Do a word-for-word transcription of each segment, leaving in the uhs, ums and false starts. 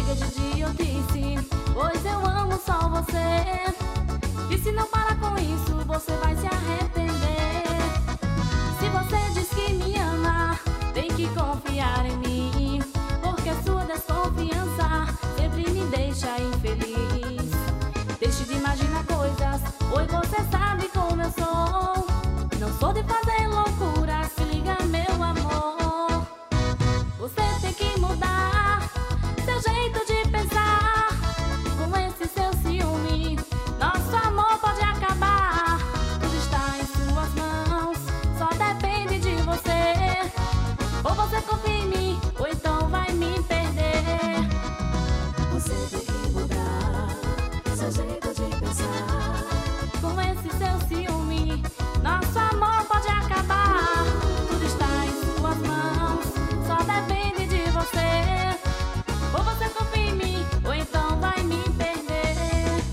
Chega de idiotice, pois eu amo só você. E se não parar com isso, você vai se arrepender. Se você diz que me ama, tem que confiar em mim, porque a sua desconfiança sempre me deixa infeliz. Deixe de imaginar coisas, pois você sabe como eu sou. Não sou de fazer loucura, se liga meu amor. Você tem que mudar seu jeito de pensar. Com esse seu ciúme, nosso amor pode acabar. Tudo está em suas mãos, só depende de você. Ou você confia em mim, ou então vai me perder. Você tem que mudar seu jeito de pensar. Com esse seu ciúme, nosso amor pode acabar. Tudo está em suas mãos, só depende de você. Ou você confia em mim, ou então vai me perder.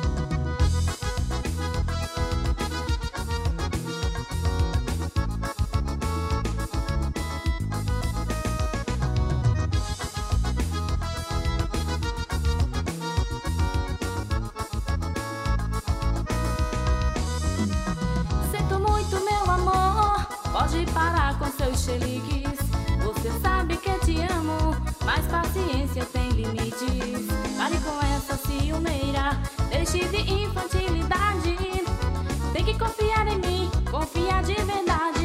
Sinto muito, meu amor, pode parar com seus cheliques. Você sabe que te amo, mas paciência tem limites. Pare com essa ciumeira, deixe de infantilidade. Tem que confiar em mim, confia de verdade.